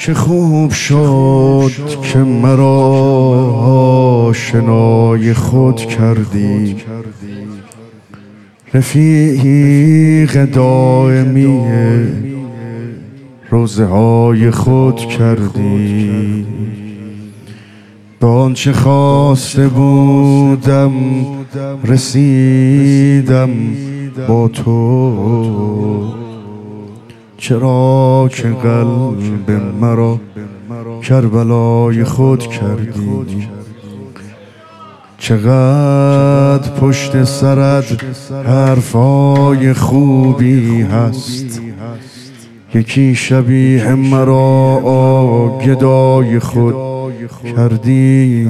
چه خوب شد که مرا آشنای خود کردی، رفیق دائمی روزه های خود کردی. به آنچه خواسته بودم رسیدم با تو، چرا که قلب مرا کربلای خود کردی. چقدر پشت سرت حرفای خوبی هست، یکی شبیه مرا گدای خود کردی.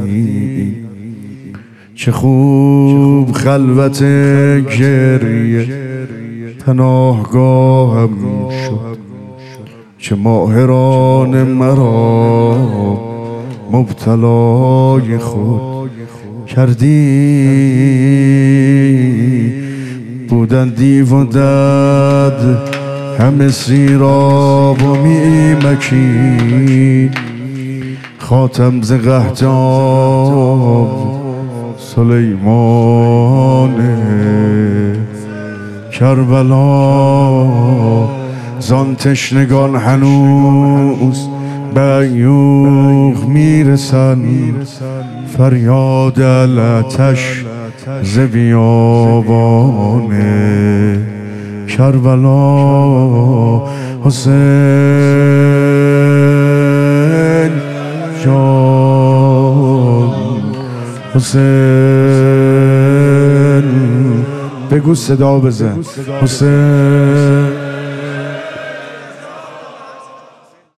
چه خوب خلوت گریه پناهگاهم شد، چه ماهران مرا مبتلای خود کردی. بودن دیو و دد همه سیراب و میمکی، خاتم ز قحطاب سلیمان کربلا. زان تشنگان هنوز به عیوق میرسن، فریاد العطش ز بیابان کربلا. حسین جان، حسین بگو صدا بزن، حسین